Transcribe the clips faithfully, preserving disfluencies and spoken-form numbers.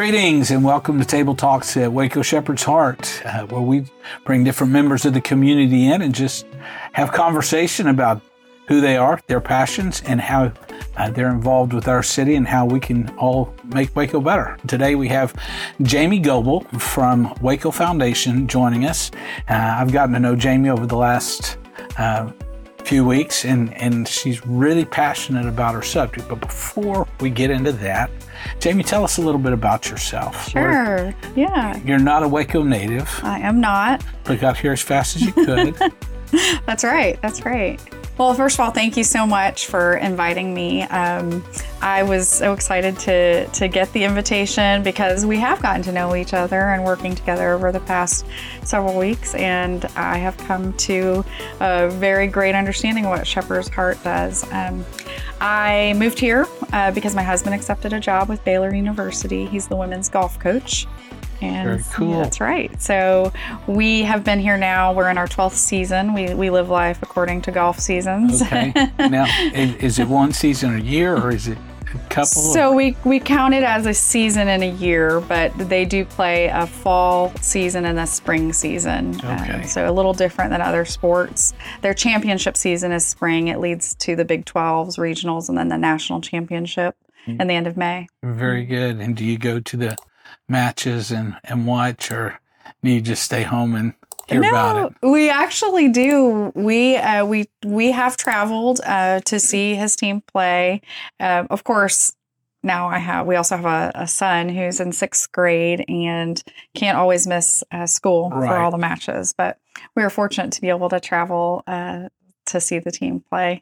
Greetings and welcome to Table Talks at Waco Shepherd's Heart, uh, where we bring different members of the community in and just have conversation about who they are, their passions, and how uh, they're involved with our city and how we can all make Waco better. Today we have Jamie Goebel from Waco Foundation joining us. Uh, I've gotten to know Jamie over the last uh, few weeks, and, and she's really passionate about her subject. But before we get into that, Jamie, tell us a little bit about yourself. Sure, Where, yeah. You're not a Waco native. I am not. But got here as fast as you could. That's right, that's right. Well, first of all, thank you so much for inviting me. Um, I was so excited to to get the invitation because we have gotten to know each other and working together over the past several weeks, and I have come to a very great understanding of what Shepherd's Heart does. Um, I moved here uh, because my husband accepted a job with Baylor University. He's the women's golf coach. And Very cool. Yeah, that's right. So we have been here now. We're in our twelfth season. We we live life according to golf seasons. Okay. Now, is, is it one season a year or is it a couple? So of... we, we count it as a season in a year, but they do play a fall season and a spring season. Okay. Um, so a little different than other sports. Their championship season is spring. It leads to the Big twelves, regionals, and then the national championship mm-hmm. in the end of May. Very good. And do you go to the matches and, and watch, or do you just stay home and hear no, about it? We actually do. We uh, we we have traveled uh, to see his team play. Uh, of course, now I have. We also have a, a son who's in sixth grade and can't always miss uh, school Right. for all the matches. But we are fortunate to be able to travel uh, to see the team play.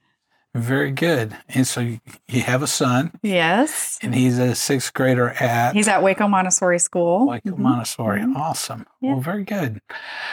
Very good. And so you have a son. Yes. And he's a sixth grader at... He's at Waco Montessori School. Waco mm-hmm. Montessori. Mm-hmm. Awesome. Yeah. Well, very good.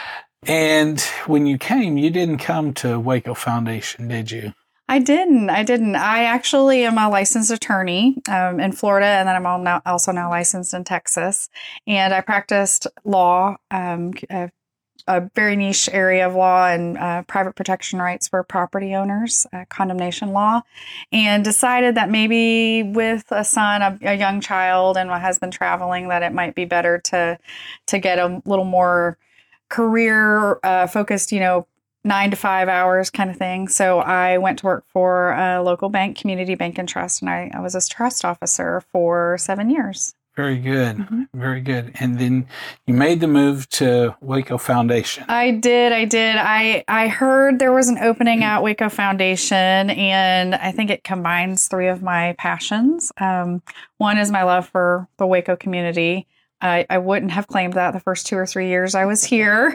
And when you came, you didn't come to Waco Foundation, did you? I didn't. I didn't. I actually am a licensed attorney um, in Florida, and then I'm all now, also now licensed in Texas. And I practiced law, um, uh, a very niche area of law and uh, private protection rights for property owners, uh, condemnation law, and decided that maybe with a son, a, a young child, and my husband traveling, that it might be better to to get a little more career uh, focused, you know, nine to five hours kind of thing. So I went to work for a local bank, Community Bank and Trust, and I, I was a trust officer for seven years. Very good. Mm-hmm. Very good. And then you made the move to Waco Foundation. I did. I did. I, I heard there was an opening at Waco Foundation, and I think it combines three of my passions. Um, one is my love for the Waco community. I, I wouldn't have claimed that the first two or three years I was here.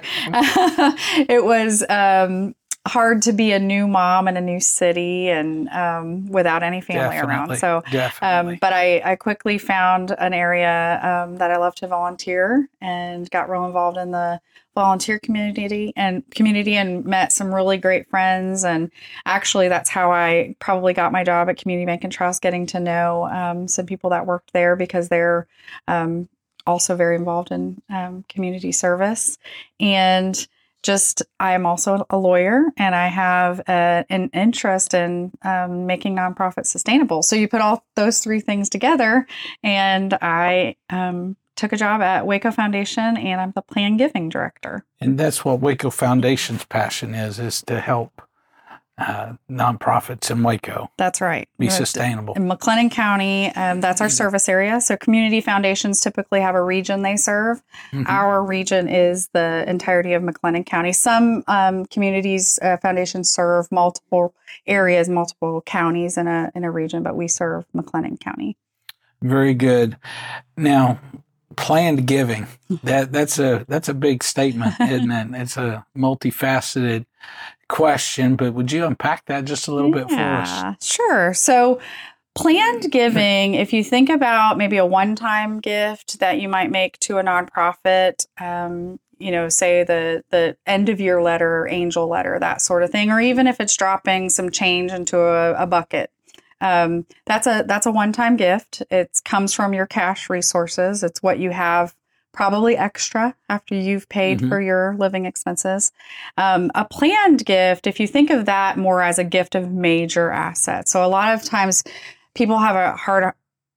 It was um, hard to be a new mom in a new city and um, without any family Definitely. around. So, Definitely. um, but I, I quickly found an area um, that I love to volunteer and got real involved in the volunteer community and community and met some really great friends. And actually, that's how I probably got my job at Community Bank and Trust, getting to know um, some people that worked there because they're um, also very involved in um, community service. And just, I am also a lawyer, and I have a, an interest in um, making nonprofits sustainable. So you put all those three things together, and I um, took a job at Waco Foundation, and I'm the Plan Giving Director. And that's what Waco Foundation's passion is, is to help uh, nonprofits in Waco. That's right. Be sustainable. In McLennan County, um, that's our service area. So community foundations typically have a region they serve. Mm-hmm. Our region is the entirety of McLennan County. Some um, communities, uh, foundations serve multiple areas, multiple counties in a in a region, but we serve McLennan County. Very good. Now, planned giving, that that's a that's a big statement, isn't it? It's a multifaceted question, but would you unpack that just a little yeah, bit for us? Sure. So planned giving, if you think about maybe a one-time gift that you might make to a nonprofit, um, you know, say the the end of year letter, angel letter, that sort of thing, or even if it's dropping some change into a, a bucket. Um, that's a that's a one-time gift. It comes from your cash resources. It's what you have probably extra after you've paid mm-hmm. for your living expenses. Um, a planned gift, if you think of that more as a gift of major assets. So a lot of times people have a hard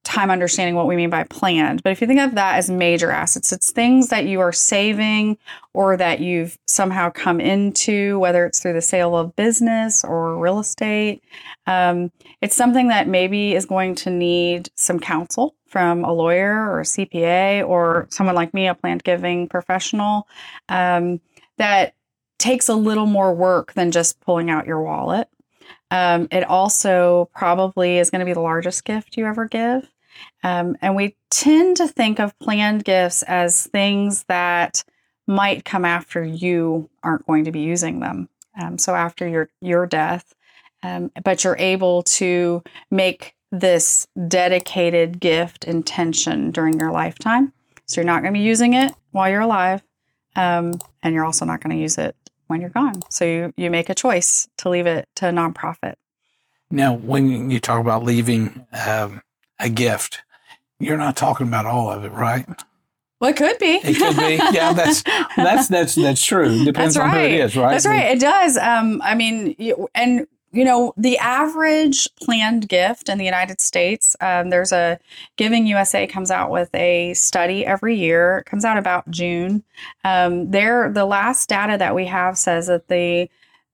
time understanding what we mean by planned. But if you think of that as major assets, it's things that you are saving or that you've somehow come into, whether it's through the sale of business or real estate. Um, it's something that maybe is going to need some counsel from a lawyer or a C P A or someone like me, a planned giving professional, um, that takes a little more work than just pulling out your wallet. Um, it also probably is going to be the largest gift you ever give. Um, and we tend to think of planned gifts as things that might come after you aren't going to be using them. Um, so after your, your death, um, but you're able to make this dedicated gift intention during your lifetime. So you're not going to be using it while you're alive. Um, and you're also not going to use it when you're gone. So you, you make a choice to leave it to a nonprofit. Now, when you talk about leaving um, a gift, you're not talking about all of it, right? Well, it could be. It could be. Yeah, that's that's that's that's true. It depends that's right. on who it is, right? That's right. It does. Um, I mean, you, and you know, the average planned gift in the United States, um, there's a Giving U S A comes out with a study every year. It comes out about June. Um, there, the last data that we have says that the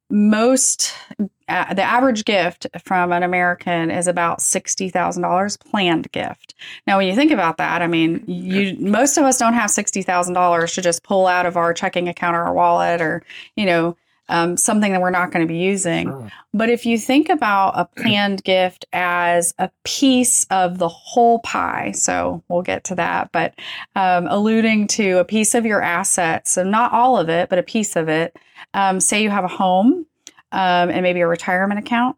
most, uh, the average gift from an American is about sixty thousand dollars planned gift. Now, when you think about that, I mean, you most of us don't have sixty thousand dollars to just pull out of our checking account or our wallet or, you know, Um, something that we're not going to be using. Sure. But if you think about a planned gift as a piece of the whole pie, so we'll get to that, but um, alluding to a piece of your assets, so not all of it, but a piece of it. Um, say you have a home um, and maybe a retirement account.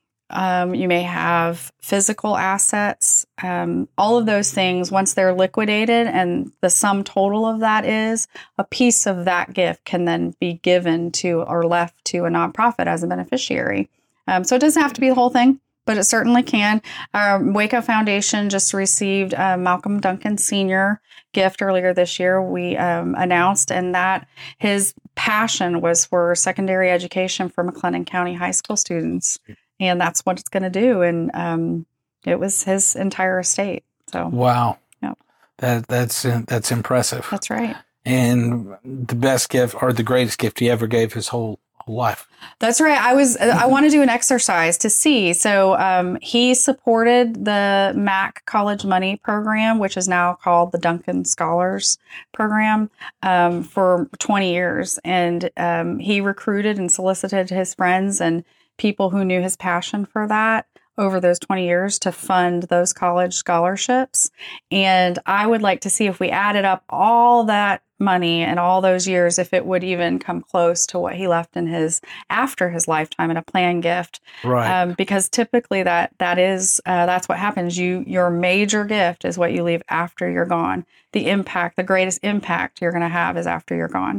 Um, you may have physical assets. Um, all of those things, once they're liquidated and the sum total of that is, a piece of that gift can then be given to or left to a nonprofit as a beneficiary. Um, so it doesn't have to be the whole thing, but it certainly can. Our Waco Foundation just received a Malcolm Duncan Senior gift earlier this year. We um, announced, and that his passion was for secondary education for McLennan County high school students. And that's what it's going to do. And um, it was his entire estate. So wow, yeah, that that's that's impressive. That's right. And the best gift or the greatest gift he ever gave his whole, whole life. That's right. I was I want to do an exercise to see. So um, he supported the M A C College Money Program, which is now called the Duncan Scholars Program, um, for twenty years, and um, he recruited and solicited his friends and people who knew his passion for that over those twenty years to fund those college scholarships. And I would like to see if we added up all that money and all those years, if it would even come close to what he left in his after his lifetime in a planned gift. Right. Um, because typically that that is uh, that's what happens. You your major gift is what you leave after you're gone. The impact, the greatest impact you're going to have is after you're gone.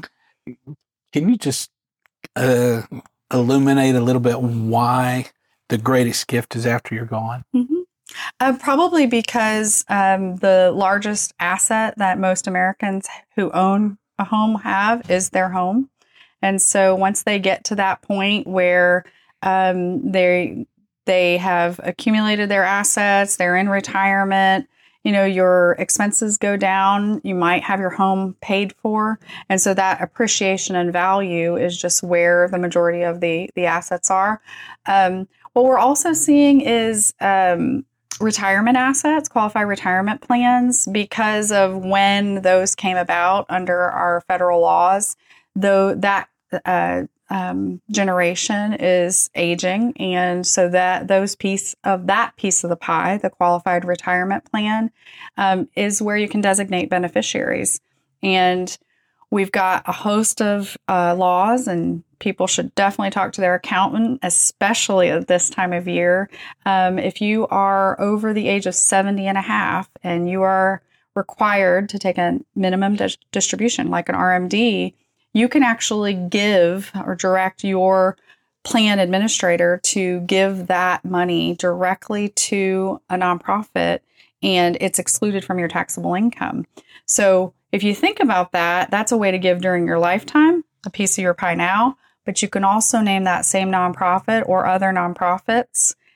Can you just uh illuminate a little bit why the greatest gift is after you're gone? Mm-hmm. Uh, probably because um, the largest asset that most Americans who own a home have is their home. And so once they get to that point where um, they they have accumulated their assets, they're in retirement, you know, your expenses go down, you might have your home paid for. And so that appreciation and value is just where the majority of the, the assets are. Um, what we're also seeing is um, retirement assets, qualified retirement plans, because of when those came about under our federal laws, though that uh, um, generation is aging. And so that those piece of that piece of the pie, the qualified retirement plan, um, is where you can designate beneficiaries. And we've got a host of uh, laws, and people should definitely talk to their accountant, especially at this time of year. Um, if you are over the age of seventy and a half and you are required to take a minimum dis- distribution like an R M D, you can actually give or direct your plan administrator to give that money directly to a nonprofit, and it's excluded from your taxable income. So if you think about that, that's a way to give during your lifetime, a piece of your pie now, but you can also name that same nonprofit or other nonprofits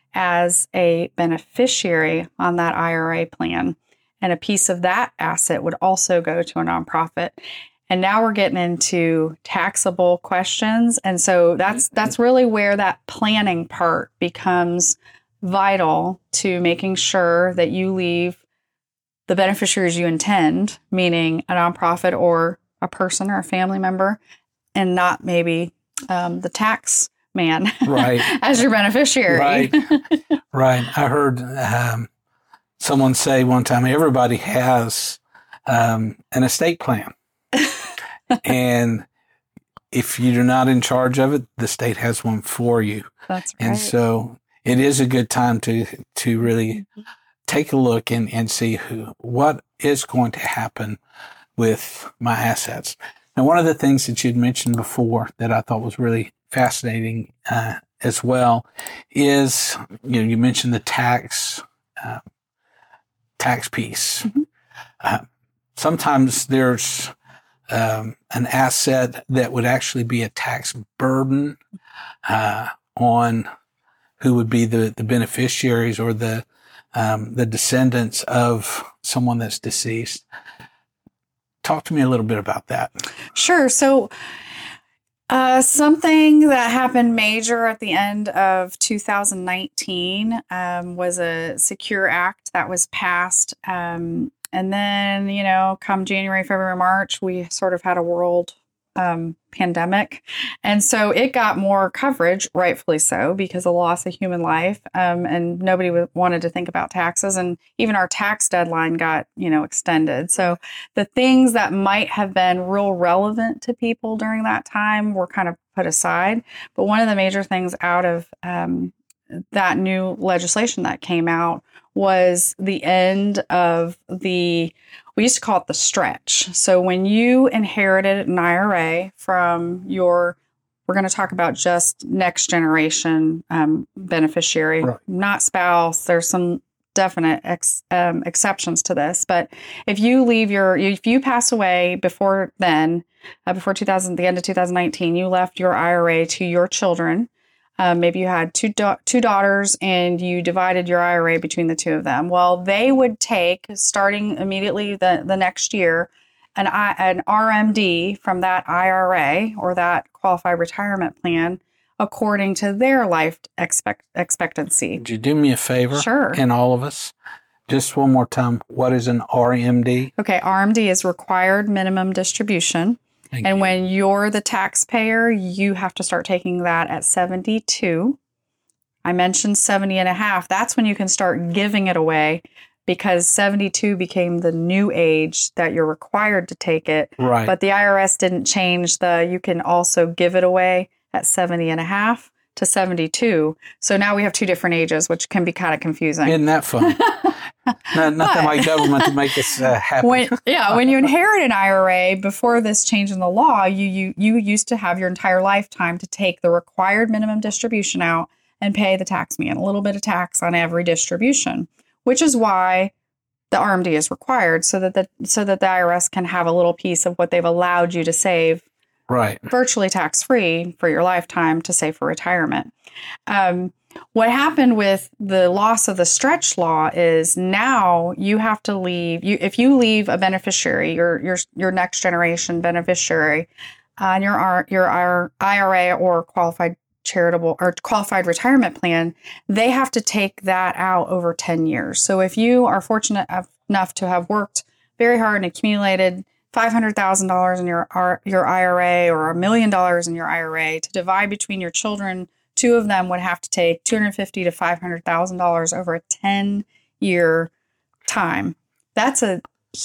as a beneficiary on that I R A plan. And a piece of that asset would also go to a nonprofit. And now we're getting into taxable questions. And so that's that's really where that planning part becomes vital to making sure that you leave the beneficiaries you intend, meaning a nonprofit or a person or a family member, and not maybe um, the tax man right. as your beneficiary. Right. Right. I heard um, someone say one time, everybody has um, an estate plan. And if you're not in charge of it, the state has one for you. That's right. And so it is a good time to to really take a look and, and see who what is going to happen with my assets. Now, one of the things that you'd mentioned before that I thought was really fascinating uh, as well is, you know, you mentioned the tax uh, tax piece. Mm-hmm. Uh, sometimes there's um, an asset that would actually be a tax burden uh, on who would be the, the beneficiaries or the um, the descendants of someone that's deceased. Talk to me a little bit about that. Sure. So uh, something that happened major at the end of two thousand nineteen um, was a Secure Act that was passed. Um, and then, you know, come January, February, March, we sort of had a world um, pandemic. And so it got more coverage, rightfully so, because of the loss of human life. Um, and nobody w- wanted to think about taxes. And even our tax deadline got, you know, extended. So the things that might have been real relevant to people during that time were kind of put aside. But one of the major things out of um, that new legislation that came out was the end of the, we used to call it the stretch. So when you inherited an I R A from your, we're going to talk about just next generation um, beneficiary, right. Not spouse. There's some definite ex, um, exceptions to this. But if you leave your, if you pass away before then, uh, before two thousand, the end of two thousand nineteen, you left your I R A to your children. Um, maybe you had two da- two daughters and you divided your I R A between the two of them. Well, they would take, starting immediately the, the next year, an, I, an R M D from that I R A or that qualified retirement plan according to their life expect, expectancy. Would you do me a favor? Sure. And all of us? Just one more time. What is an R M D? Okay, R M D is required minimum distribution. Thank and you. When you're the taxpayer, you have to start taking that at seventy-two. I mentioned seventy and a half. That's when you can start giving it away because seventy-two became the new age that you're required to take it. Right. But the I R S didn't change the, you can also give it away at seventy and a half to seventy-two. So now we have two different ages, which can be kind of confusing. Isn't that fun? Not, nothing like government to make us uh, happy. When, yeah, when you inherit an I R A, before this change in the law, you, you you used to have your entire lifetime to take the required minimum distribution out and pay the tax man a little bit of tax on every distribution, which is why the R M D is required, so that the so that the I R S can have a little piece of what they've allowed you to save, right, virtually tax free for your lifetime to save for retirement. Um, What happened with the loss of the stretch law is now you have to leave. You if you leave a beneficiary, your your your next generation beneficiary, on uh, your your I R A or qualified charitable or qualified retirement plan, they have to take that out over ten years. So if you are fortunate enough to have worked very hard and accumulated five hundred thousand dollars in your your I R A or a million dollars in your I R A to divide between your children. Two of them would have to take two hundred fifty thousand to five hundred thousand dollars over a ten-year time. That's a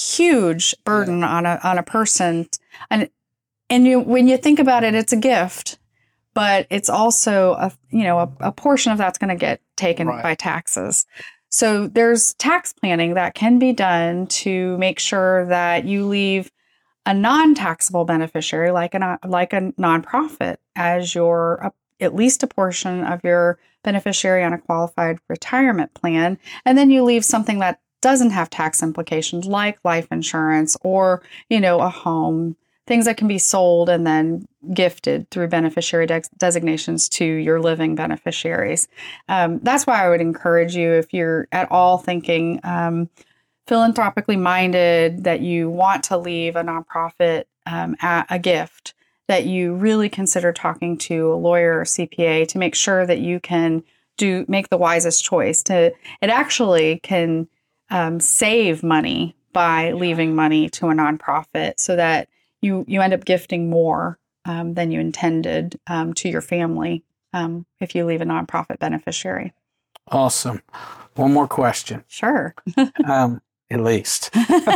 huge burden yeah. on a on a person, and and you when you think about it, it's a gift, but it's also a you know a, a portion of that's going to get taken right. by taxes. So there's tax planning that can be done to make sure that you leave a non-taxable beneficiary, like a like a nonprofit, as your at least a portion of your beneficiary on a qualified retirement plan. And then you leave something that doesn't have tax implications like life insurance or, you know, a home, things that can be sold and then gifted through beneficiary de- designations to your living beneficiaries. Um, that's why I would encourage you, if you're at all thinking um, philanthropically minded, that you want to leave a nonprofit um, a, a gift, that you really consider talking to a lawyer or C P A to make sure that you can do make the wisest choice. To it actually can um, save money by leaving money to a nonprofit, so that you you end up gifting more um, than you intended um, to your family um, if you leave a nonprofit beneficiary. Awesome. One more question. Sure. um, at least.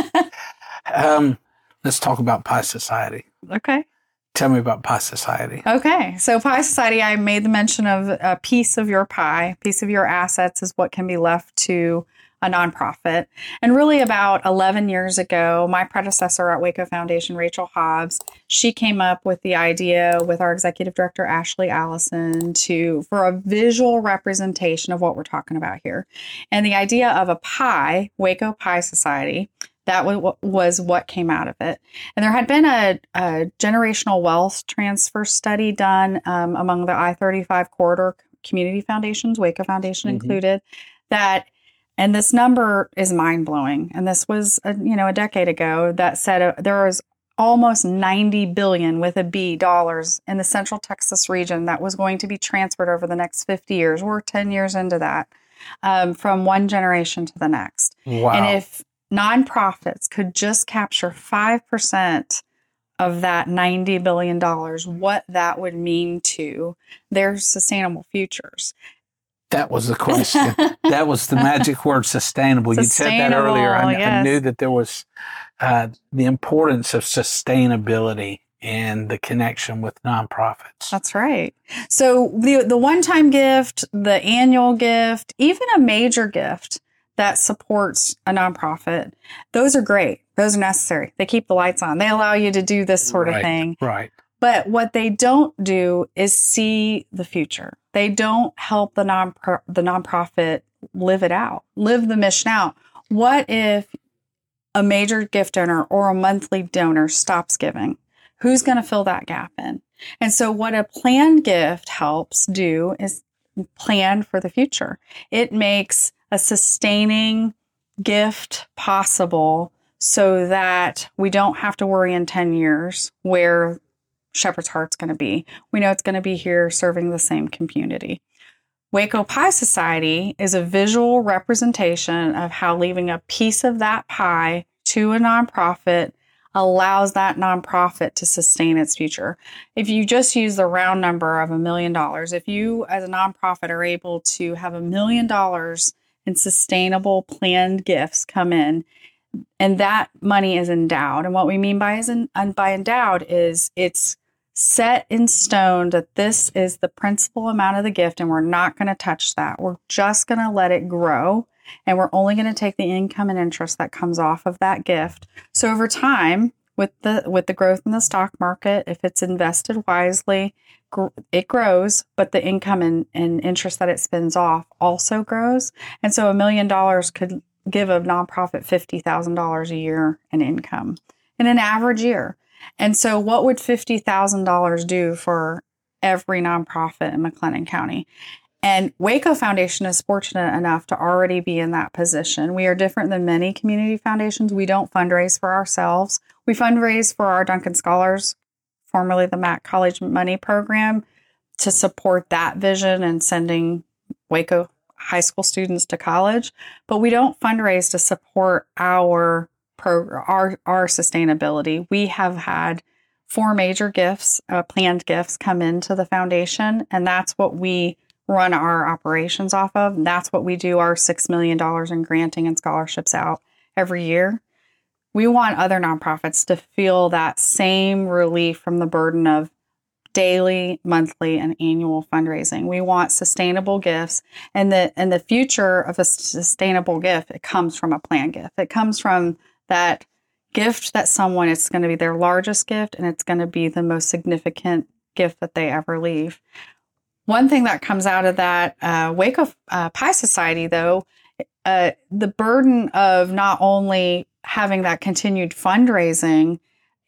um, let's talk about Pie Society. Okay. Tell me about Pie Society. Okay. So Pie Society, I made the mention of a piece of your pie, piece of your assets is what can be left to a nonprofit. And really about eleven years ago, my predecessor at Waco Foundation, Rachel Hobbs, she came up with the idea with our executive director, Ashley Allison, to for a visual representation of what we're talking about here. And the idea of a pie, Waco Pie Society, that was what came out of it. And there had been a, a generational wealth transfer study done um, among the I thirty-five corridor community foundations, Waco Foundation mm-hmm. included, that, and this number is mind-blowing. And this was, a, you know, a decade ago, that said uh, there was almost ninety billion with a B dollars in the Central Texas region that was going to be transferred over the next fifty years. We're ten years into that, um, from one generation to the next. Wow. And if nonprofits could just capture five percent of that ninety billion dollars, what that would mean to their sustainable futures. That was the question. That was the magic word, sustainable. You said that earlier. I, yes. I knew that there was uh, the importance of sustainability and the connection with nonprofits. That's right. So the the one-time gift, the annual gift, even a major gift that supports a nonprofit, those are great. Those are necessary. They keep the lights on. They allow you to do this sort right, of thing. Right. But what they don't do is see the future. They don't help the non the nonprofit live it out, live the mission out. What if a major gift donor or a monthly donor stops giving? Who's going to fill that gap in? And so what a planned gift helps do is plan for the future. It makes a sustaining gift possible so that we don't have to worry in ten years where Shepherd's Heart's going to be. We know it's going to be here serving the same community. Waco Pie Society is a visual representation of how leaving a piece of that pie to a nonprofit allows that nonprofit to sustain its future. If you just use the round number of a million dollars, if you as a nonprofit are able to have a million dollars in sustainable planned gifts come in, and that money is endowed. And what we mean by is in, by endowed is it's set in stone that this is the principal amount of the gift and we're not going to touch that. We're just going to let it grow, and we're only going to take the income and interest that comes off of that gift. So over time, with the with the growth in the stock market, if it's invested wisely, gr- it grows, but the income and, and interest that it spins off also grows. And so a million dollars could give a nonprofit fifty thousand dollars a year in income in an average year. And so what would fifty thousand dollars do for every nonprofit in McLennan County? And Waco Foundation is fortunate enough to already be in that position. We are different than many community foundations. We don't fundraise for ourselves. We fundraise for our Duncan Scholars, formerly the Mac College Money Program, to support that vision and sending Waco high school students to college. But we don't fundraise to support our Pro, our our sustainability. We have had four major gifts, uh, planned gifts come into the foundation, and that's what we run our operations off of. And that's what we do our six million dollars in granting and scholarships out every year. We want other nonprofits to feel that same relief from the burden of daily, monthly, and annual fundraising. We want sustainable gifts, and the and the future of a sustainable gift, it comes from a planned gift. It comes from that gift that someone, it's going to be their largest gift, and it's going to be the most significant gift that they ever leave. One thing that comes out of that uh, Waco uh, Pie Society, though, uh, the burden of not only having that continued fundraising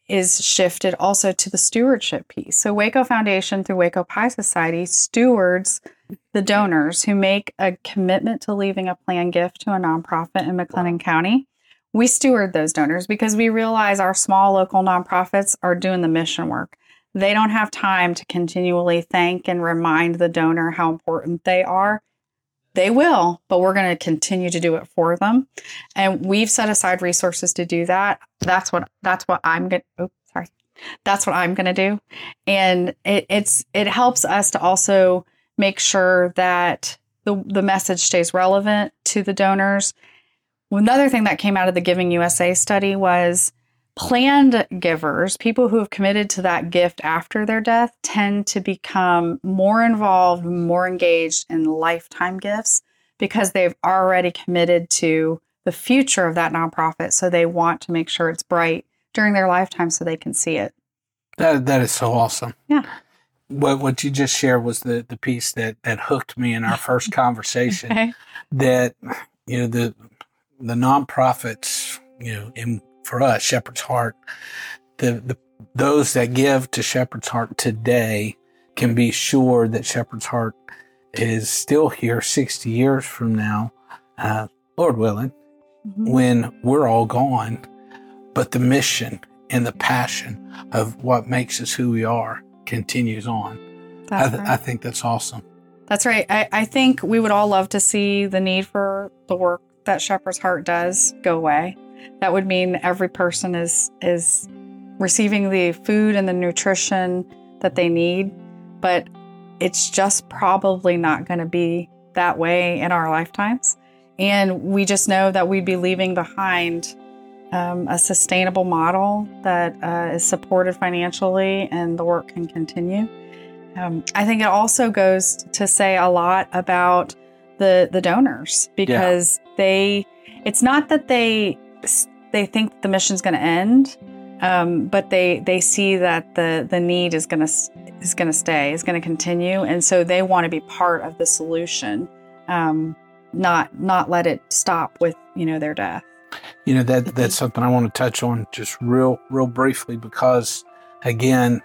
is shifted also to the stewardship piece. So Waco Foundation through Waco Pie Society stewards the donors who make a commitment to leaving a planned gift to a nonprofit in McLennan County. We steward those donors because we realize our small local nonprofits are doing the mission work. They don't have time to continually thank and remind the donor how important they are. They will, but we're going to continue to do it for them. And we've set aside resources to do that. That's what that's what I'm going to, oh, sorry. That's what I'm going to do. And it, it's it helps us to also make sure that the, the message stays relevant to the donors. Another thing that came out of the Giving U S A study was planned givers, people who have committed to that gift after their death, tend to become more involved, more engaged in lifetime gifts because they've already committed to the future of that nonprofit. So they want to make sure it's bright during their lifetime so they can see it. That That is so awesome. Yeah. What what you just shared was the, the piece that, that hooked me in our first conversation. Okay. That, you know, the the nonprofits, you know, in for us, Shepherd's Heart, the, the those that give to Shepherd's Heart today can be sure that Shepherd's Heart is still here sixty years from now, uh, Lord willing, mm-hmm. when we're all gone. But the mission and the passion of what makes us who we are continues on. I, th- right. I think that's awesome. That's right. I, I think we would all love to see the need for the work that Shepherd's Heart does go away. That would mean every person is is receiving the food and the nutrition that they need, but it's just probably not going to be that way in our lifetimes. And we just know that we'd be leaving behind um, a sustainable model that uh, is supported financially and the work can continue. Um, I think it also goes to say a lot about the the donors because yeah. they, it's not that they they think the mission's going to end, um, but they they see that the the need is going to is going to stay, is going to continue, and so they want to be part of the solution, um, not not let it stop with you know their death. You know that that's something I want to touch on just real real briefly because again,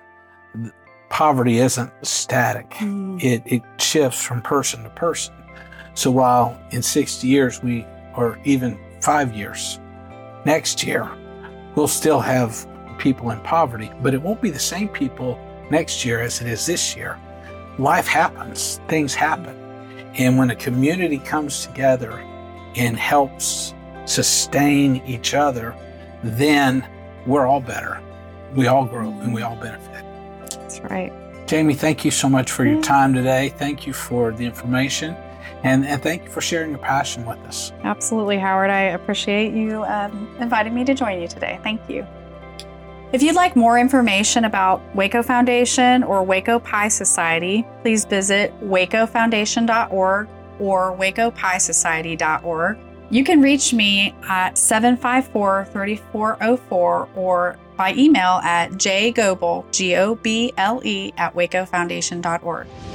poverty isn't static; mm. it it shifts from person to person. So while in sixty years we, or even five years, next year, we'll still have people in poverty, but it won't be the same people next year as it is this year. Life happens, things happen. And when a community comes together and helps sustain each other, then we're all better. We all grow and we all benefit. That's right. Jamie, thank you so much for your time today. Thank you for the information. And, and thank you for sharing your passion with us. Absolutely, Howard. I appreciate you um, inviting me to join you today. Thank you. If you'd like more information about Waco Foundation or Waco Pie Society, please visit waco foundation dot org or waco pie society dot org. You can reach me at seven five four, three four zero four or by email at jgoble, G O B L E, at waco foundation dot org.